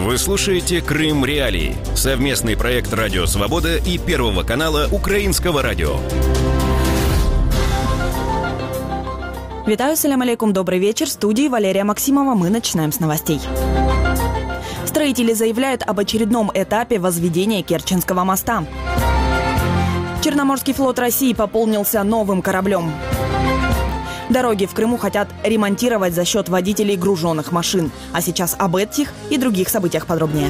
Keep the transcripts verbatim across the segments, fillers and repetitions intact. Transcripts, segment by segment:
Вы слушаете «Крым Реалии» – совместный проект «Радио Свобода» и Первого канала Украинского радио. Витаю, салям алейкум, добрый вечер. В студии Валерия Максимова. Мы начинаем с новостей. Строители заявляют об очередном этапе возведения Керченского моста. Черноморский флот России пополнился новым кораблем. Дороги в Крыму хотят ремонтировать за счет водителей груженных машин. А сейчас об этих и других событиях подробнее.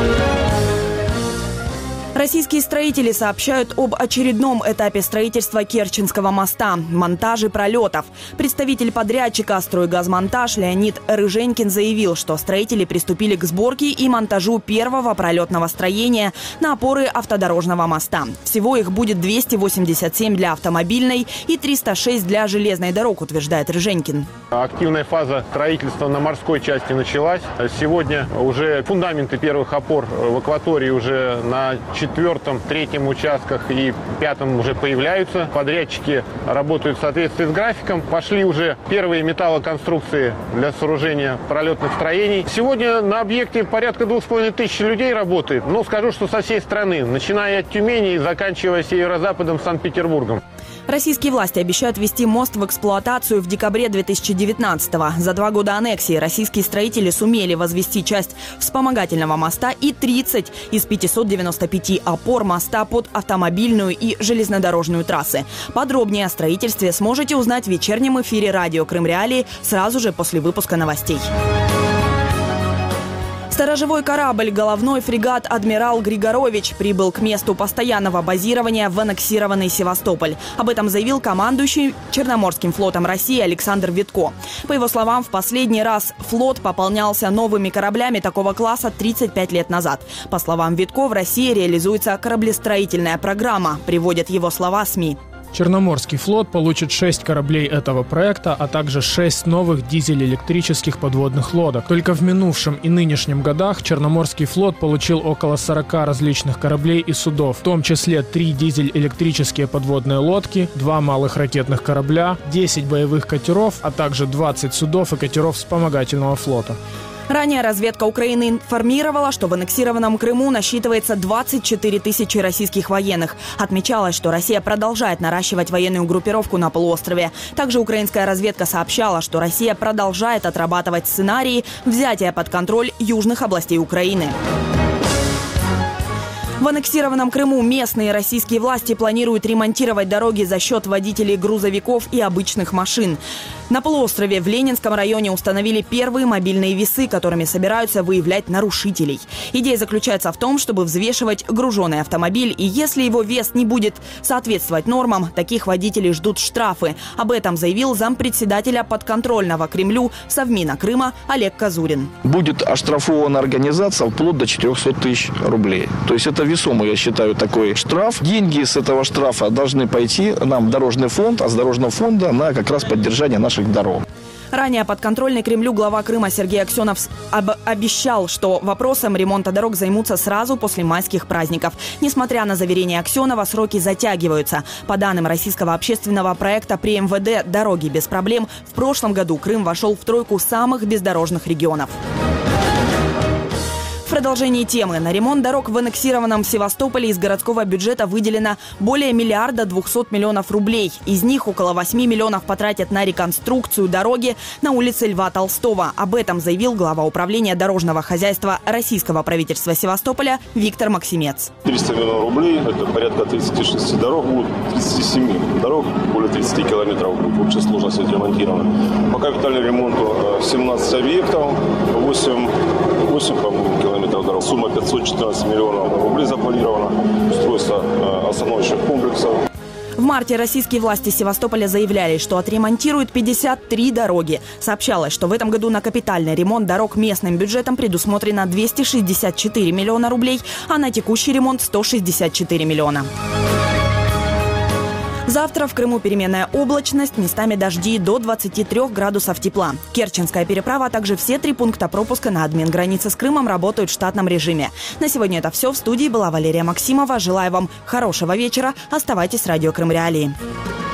Российские строители сообщают об очередном этапе строительства Керченского моста – монтаже пролетов. Представитель подрядчика «Стройгазмонтаж» Леонид Рыженькин заявил, что строители приступили к сборке и монтажу первого пролетного строения на опоры автодорожного моста. Всего их будет двести восемьдесят семь для автомобильной и триста шесть для железной дорог, утверждает Рыженькин. Активная фаза строительства на морской части началась. Сегодня уже фундаменты первых опор в акватории уже на четвертом, третьем участках и пятом уже появляются. Подрядчики работают в соответствии с графиком. Пошли уже первые металлоконструкции для сооружения пролетных строений. Сегодня на объекте порядка двух с половиной тысяч людей работает. Но скажу, что со всей страны, начиная от Тюмени и заканчивая северо-западом Санкт-Петербургом. Российские власти обещают ввести мост в эксплуатацию в декабре две тысячи девятнадцатого. За два года аннексии российские строители сумели возвести часть вспомогательного моста и тридцать из пятисот девяноста пяти опор моста под автомобильную и железнодорожную трассы. Подробнее о строительстве сможете узнать в вечернем эфире радио «Крым Реалии» сразу же после выпуска новостей. Сторожевой корабль «Головной фрегат «Адмирал Григорович» прибыл к месту постоянного базирования в аннексированный Севастополь. Об этом заявил командующий Черноморским флотом России Александр Витко. По его словам, в последний раз флот пополнялся новыми кораблями такого класса тридцать пять лет назад. По словам Витко, в России реализуется кораблестроительная программа, приводят его слова СМИ. Черноморский флот получит шесть кораблей этого проекта, а также шесть новых дизель-электрических подводных лодок. Только в минувшем и нынешнем годах Черноморский флот получил около сорока различных кораблей и судов, в том числе три дизель-электрические подводные лодки, два малых ракетных корабля, десять боевых катеров, а также двадцать судов и катеров вспомогательного флота. Ранее разведка Украины информировала, что в аннексированном Крыму насчитывается двадцать четыре тысячи российских военных. Отмечалось, что Россия продолжает наращивать военную группировку на полуострове. Также украинская разведка сообщала, что Россия продолжает отрабатывать сценарии взятия под контроль южных областей Украины. В аннексированном Крыму местные российские власти планируют ремонтировать дороги за счет водителей грузовиков и обычных машин. На полуострове в Ленинском районе установили первые мобильные весы, которыми собираются выявлять нарушителей. Идея заключается в том, чтобы взвешивать груженный автомобиль, и если его вес не будет соответствовать нормам, таких водителей ждут штрафы. Об этом заявил зампредседателя подконтрольного Кремлю Совмина Крыма Олег Козурин. Будет оштрафована организация вплоть до четырехсот тысяч рублей. То есть это весомый, я считаю, такой штраф. Деньги с этого штрафа должны пойти нам в дорожный фонд, а с дорожного фонда на как раз поддержание наших дорог. Ранее подконтрольный Кремлю глава Крыма Сергей Аксенов об- обещал, что вопросом ремонта дорог займутся сразу после майских праздников. Несмотря на заверение Аксенова, сроки затягиваются. По данным российского общественного проекта при эм вэ дэ «Дороги без проблем», в прошлом году Крым вошел в тройку самых бездорожных регионов. В продолжении темы. На ремонт дорог в аннексированном Севастополе из городского бюджета выделено более миллиарда двухсот миллионов рублей. Из них около восьми миллионов потратят на реконструкцию дороги на улице Льва Толстого. Об этом заявил глава управления дорожного хозяйства российского правительства Севастополя Виктор Максимец. триста миллионов рублей, это порядка тридцати шести дорог, будет тридцати семи дорог, более тридцати километров будет в общей сложности отремонтировано. По капитальному ремонту семнадцать объектов, восемь, восемь по-моему, километров дорог. Сумма пятьсот четырнадцать миллионов рублей запланирована. Устройство э, остановочных комплексов. В марте российские власти Севастополя заявляли, что отремонтируют пятьдесят три дороги. Сообщалось, что в этом году на капитальный ремонт дорог местным бюджетом предусмотрено двести шестьдесят четыре миллиона рублей, а на текущий ремонт сто шестьдесят четыре миллиона. Завтра в Крыму переменная облачность, местами дожди до двадцати трёх градусов тепла. Керченская переправа, а также все три пункта пропуска на админ-границе с Крымом работают в штатном режиме. На сегодня это все. В студии была Валерия Максимова. Желаю вам хорошего вечера. Оставайтесь с радио «Крым Реалии».